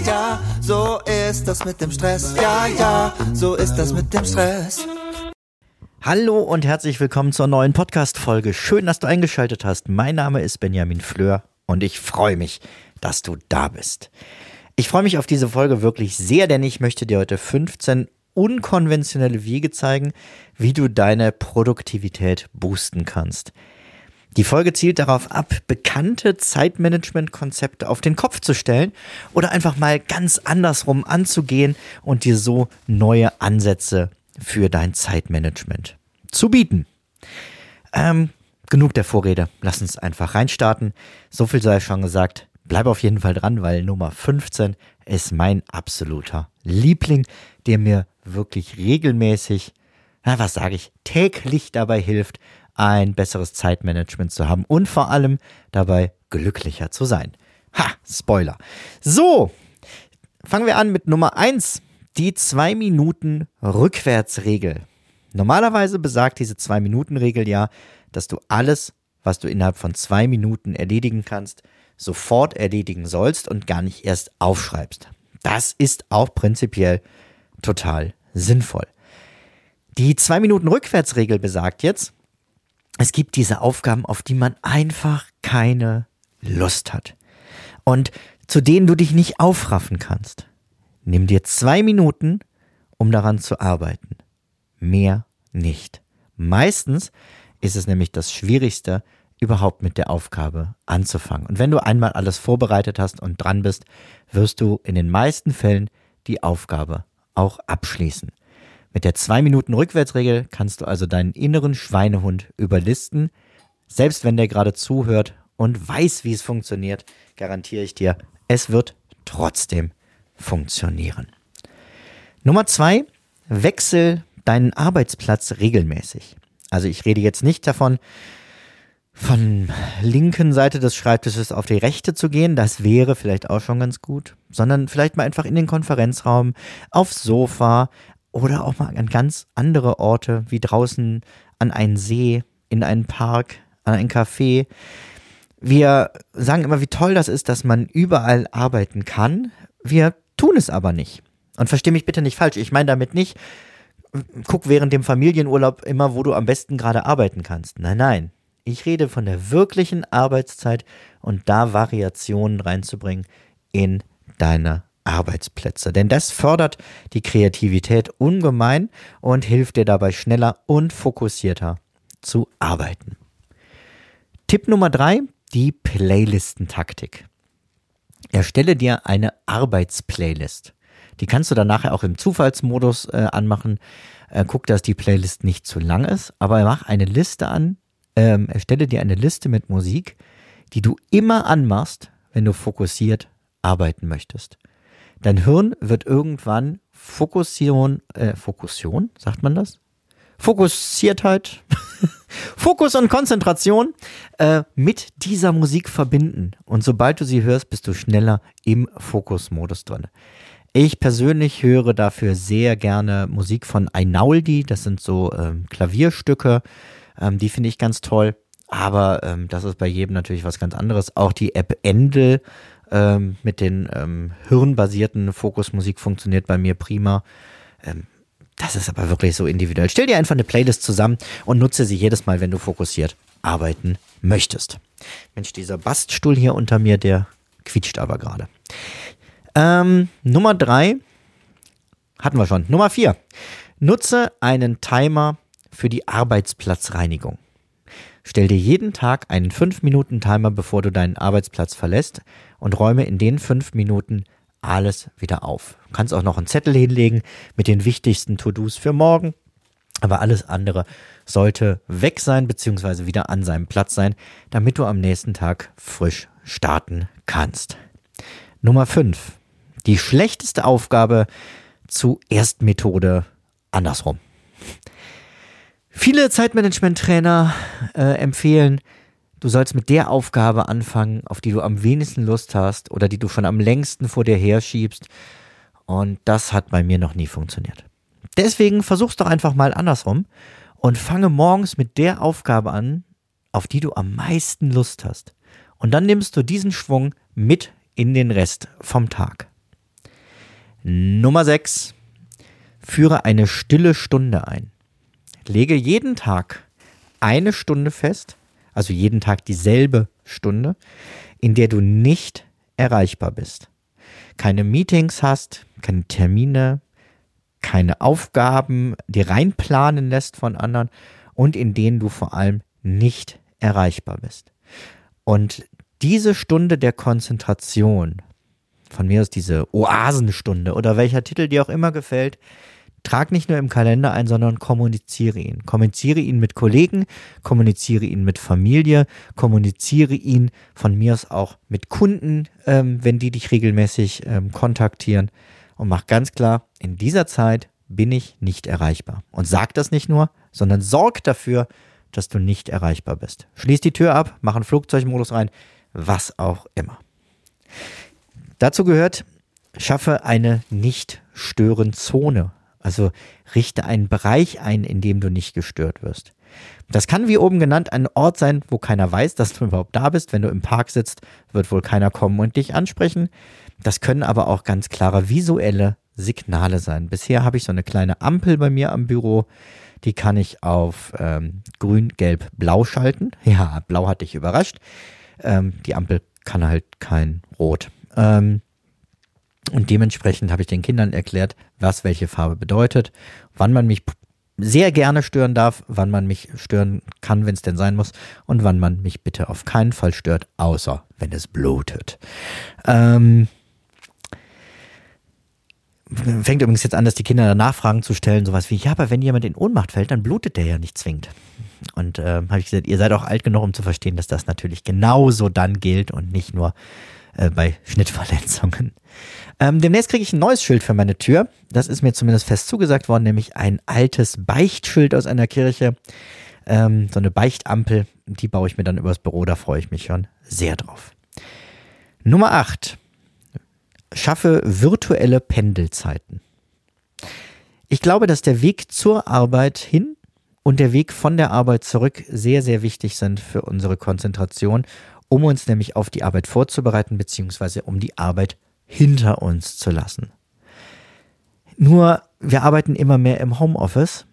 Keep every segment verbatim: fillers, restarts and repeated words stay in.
ja, so ist das mit dem Stress. Ja, ja, so ist das mit dem Stress. Hallo und herzlich willkommen zur neuen Podcast-Folge. Schön, dass du eingeschaltet hast. Mein Name ist Benjamin Fleur und ich freue mich, dass du da bist. Ich freue mich auf diese Folge wirklich sehr, denn ich möchte dir heute fünfzehn unkonventionelle Wege zeigen, wie du deine Produktivität boosten kannst. Die Folge zielt darauf ab, bekannte Zeitmanagement-Konzepte auf den Kopf zu stellen oder einfach mal ganz andersrum anzugehen und dir so neue Ansätze für dein Zeitmanagement zu bieten. Ähm, genug der Vorrede, lass uns einfach reinstarten. So viel sei schon gesagt, bleib auf jeden Fall dran, weil Nummer fünfzehn ist mein absoluter Liebling, der mir wirklich regelmäßig, na was sage ich, täglich dabei hilft, ein besseres Zeitmanagement zu haben und vor allem dabei glücklicher zu sein. Ha, Spoiler. So, fangen wir an mit Nummer eins. Die zwei Minuten Rückwärtsregel. Normalerweise besagt diese zwei Minuten Regel ja, dass du alles, was du innerhalb von zwei Minuten erledigen kannst, sofort erledigen sollst und gar nicht erst aufschreibst. Das ist auch prinzipiell total sinnvoll. Die zwei Minuten Rückwärtsregel besagt jetzt, es gibt diese Aufgaben, auf die man einfach keine Lust hat und zu denen du dich nicht aufraffen kannst. Nimm dir zwei Minuten, um daran zu arbeiten. Mehr nicht. Meistens ist es nämlich das Schwierigste, überhaupt mit der Aufgabe anzufangen. Und wenn du einmal alles vorbereitet hast und dran bist, wirst du in den meisten Fällen die Aufgabe auch abschließen. Mit der zwei Minuten Rückwärtsregel kannst du also deinen inneren Schweinehund überlisten. Selbst wenn der gerade zuhört und weiß, wie es funktioniert, garantiere ich dir, es wird trotzdem funktionieren. Nummer zwei, wechsel deinen Arbeitsplatz regelmäßig. Also ich rede jetzt nicht davon, von linken Seite des Schreibtisches auf die rechte zu gehen, das wäre vielleicht auch schon ganz gut, sondern vielleicht mal einfach in den Konferenzraum, aufs Sofa oder auch mal an ganz andere Orte, wie draußen an einen See, in einen Park, an ein Café. Wir sagen immer, wie toll das ist, dass man überall arbeiten kann. Wir tun es aber nicht. Und versteh mich bitte nicht falsch, ich meine damit nicht, guck während dem Familienurlaub immer, wo du am besten gerade arbeiten kannst. Nein, nein. Ich rede von der wirklichen Arbeitszeit und da Variationen reinzubringen in deine Arbeitsplätze. Denn das fördert die Kreativität ungemein und hilft dir dabei schneller und fokussierter zu arbeiten. Tipp Nummer drei, die Playlistentaktik. Erstelle dir eine Arbeitsplaylist. Die kannst du dann nachher auch im Zufallsmodus äh, anmachen. Äh, guck, dass die Playlist nicht zu lang ist, aber mach eine Liste an. Ähm, erstelle dir eine Liste mit Musik, die du immer anmachst, wenn du fokussiert arbeiten möchtest. Dein Hirn wird irgendwann Fokussieren, äh, Fokussieren, sagt man das? Fokussiertheit, Fokus und Konzentration äh, mit dieser Musik verbinden. Und sobald du sie hörst, bist du schneller im Fokusmodus drin. Ich persönlich höre dafür sehr gerne Musik von Einaudi. Das sind so ähm, Klavierstücke, ähm, die finde ich ganz toll. Aber ähm, das ist bei jedem natürlich was ganz anderes. Auch die App Endel ähm, mit den ähm, hirnbasierten Fokusmusik funktioniert bei mir prima. Ähm, Das ist aber wirklich so individuell. Stell dir einfach eine Playlist zusammen und nutze sie jedes Mal, wenn du fokussiert arbeiten möchtest. Mensch, dieser Baststuhl hier unter mir, der quietscht aber gerade. Ähm, Nummer drei hatten wir schon. Nummer vier. Nutze einen Timer für die Arbeitsplatzreinigung. Stell dir jeden Tag einen fünf Minuten Timer, bevor du deinen Arbeitsplatz verlässt und räume in den fünf Minuten alles wieder auf. Du kannst auch noch einen Zettel hinlegen mit den wichtigsten To-Dos für morgen, aber alles andere sollte weg sein bzw. wieder an seinem Platz sein, damit du am nächsten Tag frisch starten kannst. Nummer fünf. Die schlechteste Aufgabe zuerst Methode andersrum. Viele Zeitmanagement-Trainer äh, empfehlen, du sollst mit der Aufgabe anfangen, auf die du am wenigsten Lust hast oder die du schon am längsten vor dir herschiebst. Und das hat bei mir noch nie funktioniert. Deswegen versuch's doch einfach mal andersrum und fange morgens mit der Aufgabe an, auf die du am meisten Lust hast. Und dann nimmst du diesen Schwung mit in den Rest vom Tag. Nummer sechs. Führe eine stille Stunde ein. Lege jeden Tag eine Stunde fest, also jeden Tag dieselbe Stunde, in der du nicht erreichbar bist. Keine Meetings hast, keine Termine, keine Aufgaben, die reinplanen lässt von anderen und in denen du vor allem nicht erreichbar bist. Und diese Stunde der Konzentration, von mir aus diese Oasenstunde oder welcher Titel dir auch immer gefällt, trag nicht nur im Kalender ein, sondern kommuniziere ihn. Kommuniziere ihn mit Kollegen, kommuniziere ihn mit Familie, kommuniziere ihn von mir aus auch mit Kunden, ähm, wenn die dich regelmäßig ähm, kontaktieren. Und mach ganz klar, in dieser Zeit bin ich nicht erreichbar. Und sag das nicht nur, sondern sorg dafür, dass du nicht erreichbar bist. Schließ die Tür ab, mach einen Flugzeugmodus rein, was auch immer. Dazu gehört, schaffe eine Nicht-Stören-Zone. Also richte einen Bereich ein, in dem du nicht gestört wirst. Das kann, wie oben genannt, ein Ort sein, wo keiner weiß, dass du überhaupt da bist. Wenn du im Park sitzt, wird wohl keiner kommen und dich ansprechen. Das können aber auch ganz klare visuelle Signale sein. Bisher habe ich so eine kleine Ampel bei mir am Büro. Die kann ich auf ähm, grün, gelb, blau schalten. Ja, blau hat dich überrascht. Ähm, die Ampel kann halt kein Rot. Ähm, Und dementsprechend habe ich den Kindern erklärt, was welche Farbe bedeutet, wann man mich sehr gerne stören darf, wann man mich stören kann, wenn es denn sein muss und wann man mich bitte auf keinen Fall stört, außer wenn es blutet. Ähm, fängt übrigens jetzt an, dass die Kinder danach Fragen zu stellen, sowas wie, ja, aber wenn jemand in Ohnmacht fällt, dann blutet der ja nicht zwingend. Und äh, habe ich gesagt, ihr seid auch alt genug, um zu verstehen, dass das natürlich genauso dann gilt und nicht nur äh, bei Schnittverletzungen. Ähm, demnächst kriege ich ein neues Schild für meine Tür. Das ist mir zumindest fest zugesagt worden, nämlich ein altes Beichtschild aus einer Kirche. Ähm, so eine Beichtampel, die baue ich mir dann übers Büro, da freue ich mich schon sehr drauf. Nummer acht. Schaffe virtuelle Pendelzeiten. Ich glaube, dass der Weg zur Arbeit hin und der Weg von der Arbeit zurück sehr, sehr wichtig sind für unsere Konzentration, um uns nämlich auf die Arbeit vorzubereiten, beziehungsweise um die Arbeit hinter uns zu lassen. Nur, wir arbeiten immer mehr im Homeoffice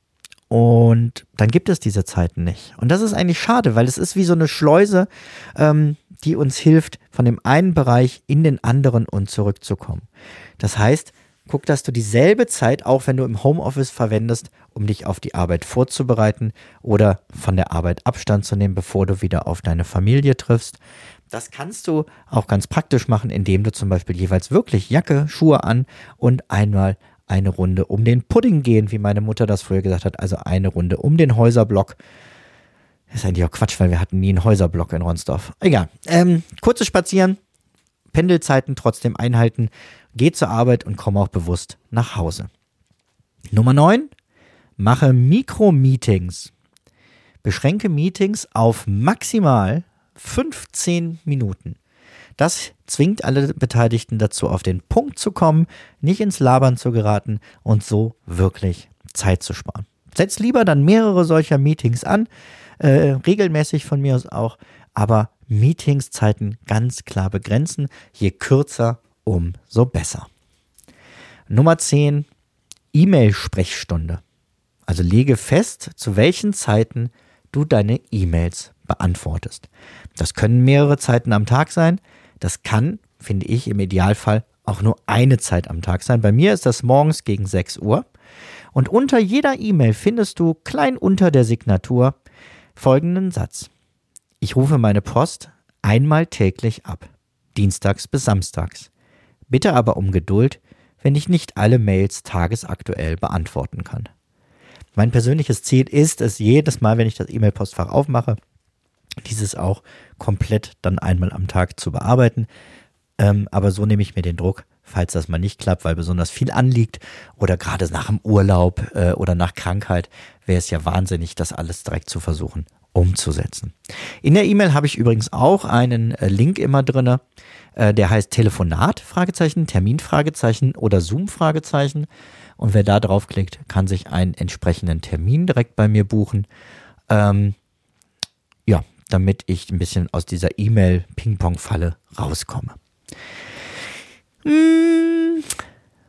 und dann gibt es diese Zeiten nicht. Und das ist eigentlich schade, weil es ist wie so eine Schleuse, ähm, die uns hilft, von dem einen Bereich in den anderen und zurückzukommen. Das heißt, guck, dass du dieselbe Zeit, auch wenn du im Homeoffice verwendest, um dich auf die Arbeit vorzubereiten oder von der Arbeit Abstand zu nehmen, bevor du wieder auf deine Familie triffst. Das kannst du auch ganz praktisch machen, indem du zum Beispiel jeweils wirklich Jacke, Schuhe an und einmal eine Runde um den Pudding gehen, wie meine Mutter das früher gesagt hat, also eine Runde um den Häuserblock. Das ist eigentlich auch Quatsch, weil wir hatten nie einen Häuserblock in Ronsdorf. Egal. Ähm, kurzes Spazieren, Pendelzeiten trotzdem einhalten, geh zur Arbeit und komm auch bewusst nach Hause. Nummer neun, mache Mikro-Meetings. Beschränke Meetings auf maximal fünfzehn Minuten. Das zwingt alle Beteiligten dazu, auf den Punkt zu kommen, nicht ins Labern zu geraten und so wirklich Zeit zu sparen. Setz lieber dann mehrere solcher Meetings an, äh, regelmäßig von mir aus auch, aber Meetingszeiten ganz klar begrenzen. Je kürzer, umso besser. Nummer zehn, E-Mail-Sprechstunde. Also lege fest, zu welchen Zeiten du deine E-Mails beantwortest. Das können mehrere Zeiten am Tag sein. Das kann, finde ich, im Idealfall auch nur eine Zeit am Tag sein. Bei mir ist das morgens gegen sechs Uhr. Und unter jeder E-Mail findest du klein unter der Signatur folgenden Satz. Ich rufe meine Post einmal täglich ab, dienstags bis samstags. Bitte aber um Geduld, wenn ich nicht alle Mails tagesaktuell beantworten kann. Mein persönliches Ziel ist es, jedes Mal, wenn ich das E-Mail-Postfach aufmache, dieses auch komplett dann einmal am Tag zu bearbeiten. Ähm, aber so nehme ich mir den Druck, falls das mal nicht klappt, weil besonders viel anliegt oder gerade nach dem Urlaub äh, oder nach Krankheit wäre es ja wahnsinnig, das alles direkt zu versuchen umzusetzen. In der E-Mail habe ich übrigens auch einen äh, Link immer drin, äh, der heißt Telefonat, Fragezeichen, Termin, Fragezeichen oder Zoom, Fragezeichen. Und wer da draufklickt, kann sich einen entsprechenden Termin direkt bei mir buchen. Ähm, ja, damit ich ein bisschen aus dieser E-Mail-Ping-Pong-Falle rauskomme. Hm,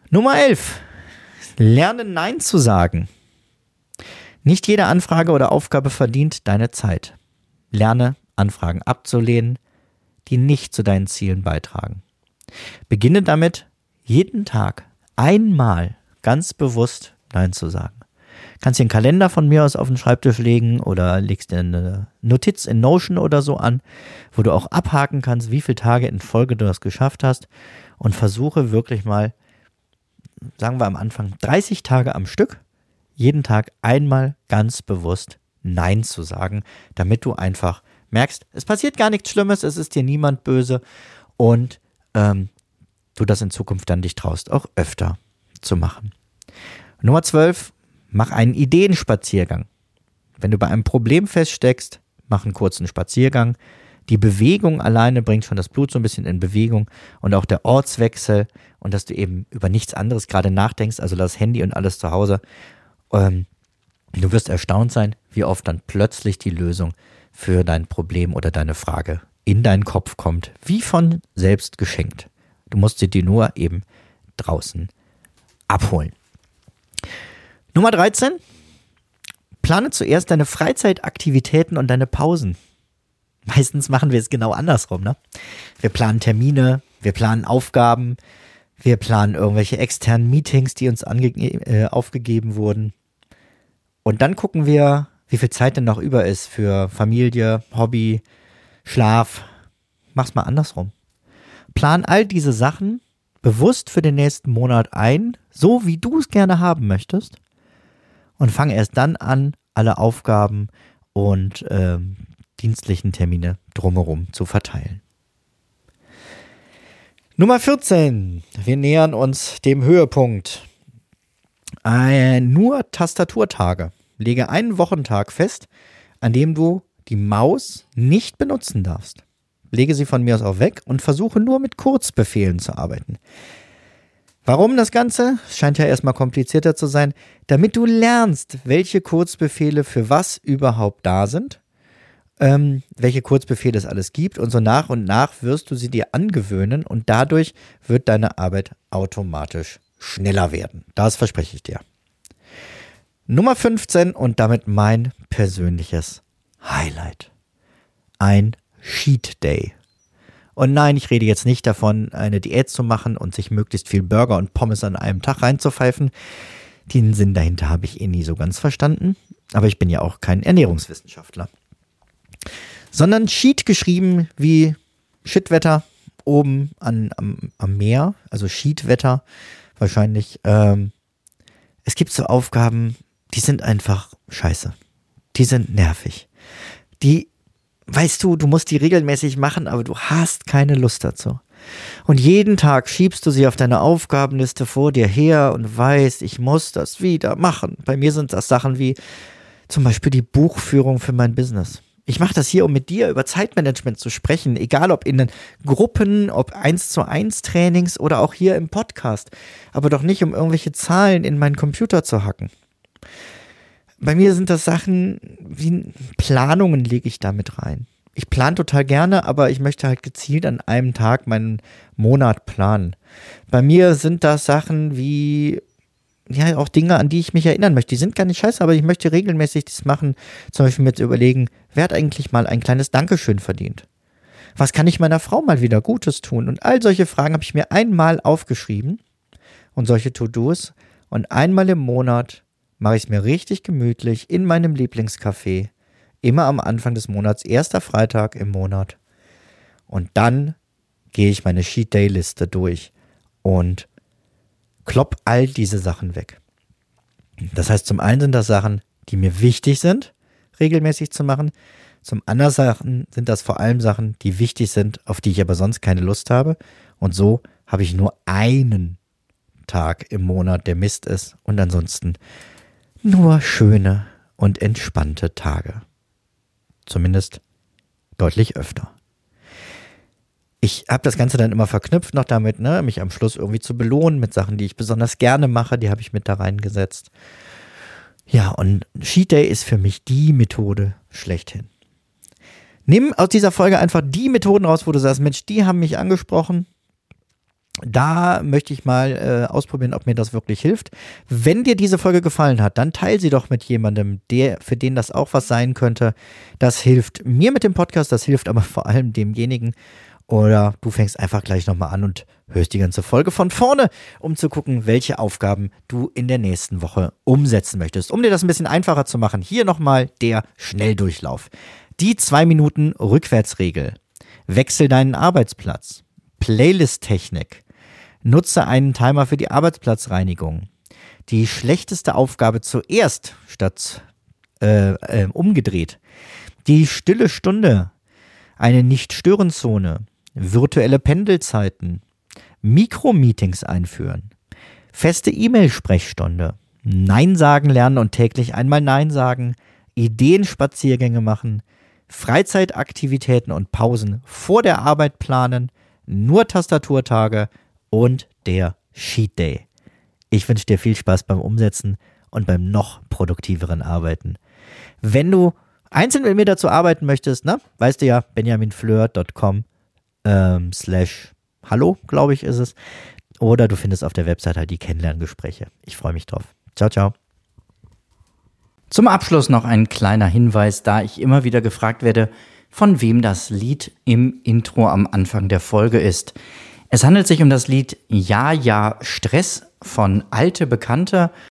Nummer elf. Lerne Nein zu sagen. Nicht jede Anfrage oder Aufgabe verdient deine Zeit. Lerne, Anfragen abzulehnen, die nicht zu deinen Zielen beitragen. Beginne damit, jeden Tag einmal ganz bewusst Nein zu sagen. Kannst dir einen Kalender von mir aus auf den Schreibtisch legen oder legst dir eine Notiz in Notion oder so an, wo du auch abhaken kannst, wie viele Tage in Folge du das geschafft hast, und versuche wirklich mal, sagen wir am Anfang, dreißig Tage am Stück, jeden Tag einmal ganz bewusst Nein zu sagen, damit du einfach merkst, es passiert gar nichts Schlimmes, es ist dir niemand böse und ähm, du das in Zukunft dann dich traust, auch öfter zu machen. Nummer zwölf, mach einen Ideenspaziergang. Wenn du bei einem Problem feststeckst, mach einen kurzen Spaziergang. Die Bewegung alleine bringt schon das Blut so ein bisschen in Bewegung und auch der Ortswechsel und dass du eben über nichts anderes gerade nachdenkst, also das Handy und alles zu Hause. Ähm, du wirst erstaunt sein, wie oft dann plötzlich die Lösung für dein Problem oder deine Frage in deinen Kopf kommt, wie von selbst geschenkt. Du musst sie dir nur eben draußen abholen. Nummer dreizehn. Plane zuerst deine Freizeitaktivitäten und deine Pausen. Meistens machen wir es genau andersrum, ne? Wir planen Termine, wir planen Aufgaben, wir planen irgendwelche externen Meetings, die uns ange- äh, aufgegeben wurden. Und dann gucken wir, wie viel Zeit denn noch über ist für Familie, Hobby, Schlaf. Mach's mal andersrum. Plan all diese Sachen bewusst für den nächsten Monat ein, so wie du es gerne haben möchtest, und fang erst dann an, alle Aufgaben und ähm, dienstlichen Termine drumherum zu verteilen. Nummer vierzehn. Wir nähern uns dem Höhepunkt. Äh, nur Tastaturtage. Lege einen Wochentag fest, an dem du die Maus nicht benutzen darfst. Lege sie von mir aus auch weg und versuche nur mit Kurzbefehlen zu arbeiten. Warum das Ganze? Scheint ja erstmal komplizierter zu sein. Damit du lernst, welche Kurzbefehle für was überhaupt da sind, ähm, welche Kurzbefehle es alles gibt, und so nach und nach wirst du sie dir angewöhnen und dadurch wird deine Arbeit automatisch schneller werden. Das verspreche ich dir. Nummer fünfzehn und damit mein persönliches Highlight. Ein Cheat Day. Und nein, ich rede jetzt nicht davon, eine Diät zu machen und sich möglichst viel Burger und Pommes an einem Tag reinzupfeifen. Den Sinn dahinter habe ich eh nie so ganz verstanden. Aber ich bin ja auch kein Ernährungswissenschaftler. Sondern Cheat geschrieben wie Shitwetter oben an, am, am Meer. Also Cheatwetter wahrscheinlich. Ähm, es gibt so Aufgaben, die sind einfach scheiße. Die sind nervig. Die Weißt du, du musst die regelmäßig machen, aber du hast keine Lust dazu. Und jeden Tag schiebst du sie auf deine Aufgabenliste vor dir her und weißt, ich muss das wieder machen. Bei mir sind das Sachen wie zum Beispiel die Buchführung für mein Business. Ich mache das hier, um mit dir über Zeitmanagement zu sprechen, egal ob in den Gruppen, ob eins zu eins Trainings oder auch hier im Podcast, aber doch nicht, um irgendwelche Zahlen in meinen Computer zu hacken. Bei mir sind das Sachen wie Planungen, lege ich da mit rein. Ich plane total gerne, aber ich möchte halt gezielt an einem Tag meinen Monat planen. Bei mir sind das Sachen wie, ja, auch Dinge, an die ich mich erinnern möchte. Die sind gar nicht scheiße, aber ich möchte regelmäßig das machen. Zum Beispiel mit überlegen, wer hat eigentlich mal ein kleines Dankeschön verdient? Was kann ich meiner Frau mal wieder Gutes tun? Und all solche Fragen habe ich mir einmal aufgeschrieben und solche To-Dos. Und einmal im Monat mache ich es mir richtig gemütlich in meinem Lieblingscafé, immer am Anfang des Monats, erster Freitag im Monat. Und dann gehe ich meine Cheat Day Liste durch und klopp all diese Sachen weg. Das heißt, zum einen sind das Sachen, die mir wichtig sind, regelmäßig zu machen. Zum anderen Sachen sind das vor allem Sachen, die wichtig sind, auf die ich aber sonst keine Lust habe. Und so habe ich nur einen Tag im Monat, der Mist ist, und ansonsten nur schöne und entspannte Tage. Zumindest deutlich öfter. Ich habe das Ganze dann immer verknüpft noch damit, ne, mich am Schluss irgendwie zu belohnen mit Sachen, die ich besonders gerne mache, die habe ich mit da reingesetzt. Ja, und Cheat Day ist für mich die Methode schlechthin. Nimm aus dieser Folge einfach die Methoden raus, wo du sagst, Mensch, die haben mich angesprochen. Da möchte ich mal äh, ausprobieren, ob mir das wirklich hilft. Wenn dir diese Folge gefallen hat, dann teile sie doch mit jemandem, der, für den das auch was sein könnte. Das hilft mir mit dem Podcast, das hilft aber vor allem demjenigen. Oder du fängst einfach gleich nochmal an und hörst die ganze Folge von vorne, um zu gucken, welche Aufgaben du in der nächsten Woche umsetzen möchtest. Um dir das ein bisschen einfacher zu machen, hier nochmal der Schnelldurchlauf. Die zwei Minuten Rückwärtsregel. Wechsel deinen Arbeitsplatz. Playlist-Technik. Nutze einen Timer für die Arbeitsplatzreinigung. Die schlechteste Aufgabe zuerst statt äh, äh, umgedreht. Die stille Stunde. Eine Nicht-Stören-Zone. Virtuelle Pendelzeiten. Mikromeetings einführen. Feste E-Mail-Sprechstunde. Nein sagen lernen und täglich einmal Nein sagen. Ideenspaziergänge machen. Freizeitaktivitäten und Pausen vor der Arbeit planen. Nur Tastaturtage. Und der Cheat Day. Ich wünsche dir viel Spaß beim Umsetzen und beim noch produktiveren Arbeiten. Wenn du einzeln mit mir dazu arbeiten möchtest, ne, weißt du ja, benjaminfleur punkt com ähm, slash hallo, glaube ich, ist es. Oder du findest auf der Website halt die Kennenlerngespräche. Ich freue mich drauf. Ciao, ciao. Zum Abschluss noch ein kleiner Hinweis, da ich immer wieder gefragt werde, von wem das Lied im Intro am Anfang der Folge ist. Es handelt sich um das Lied Ja, ja, Stress von Alte Bekannte